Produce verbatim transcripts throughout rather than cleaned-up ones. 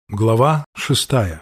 Глава шестая.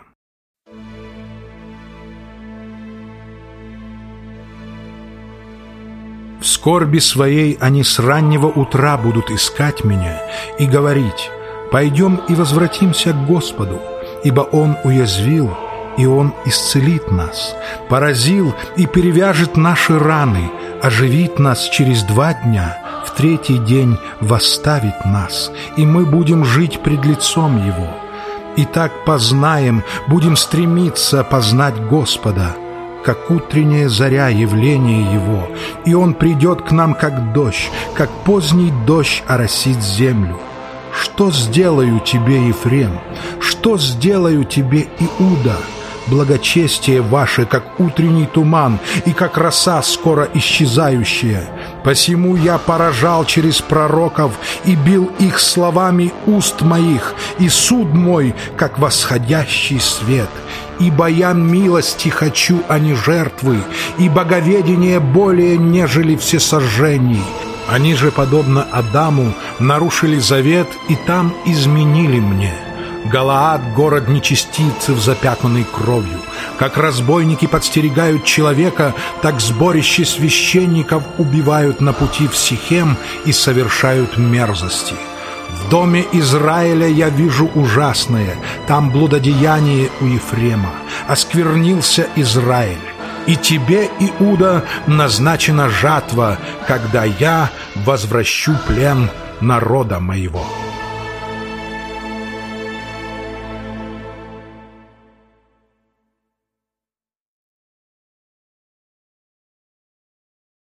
В скорби своей они с раннего утра будут искать меня и говорить: «Пойдем и возвратимся к Господу, ибо Он уязвил, и Он исцелит нас, поразил и перевяжет наши раны, оживит нас через два дня, в третий день восставит нас, и мы будем жить пред лицом Его. Итак, познаем, будем стремиться познать Господа, как утренняя заря явление Его, и Он придет к нам, как дождь, как поздний дождь оросит землю. Что сделаю тебе, Ефрем? Что сделаю тебе, Иуда? Благочестие ваше, как утренний туман, и как роса скоро исчезающая. Посему я поражал через пророков и бил их словами уст моих, и суд мой, как восходящий свет. Ибо я милости хочу, а не жертвы, и боговедение более, нежели всесожжений. Они же, подобно Адаму, нарушили завет и там изменили мне. Галаад — город нечестивцев, запятнанный кровью. Как разбойники подстерегают человека, так сборище священников убивают на пути в Сихем и совершают мерзости. В доме Израиля я вижу ужасное, там блудодеяние у Ефрема. Осквернился Израиль. И тебе, Иуда, назначена жатва, когда я возвращу плен народа моего».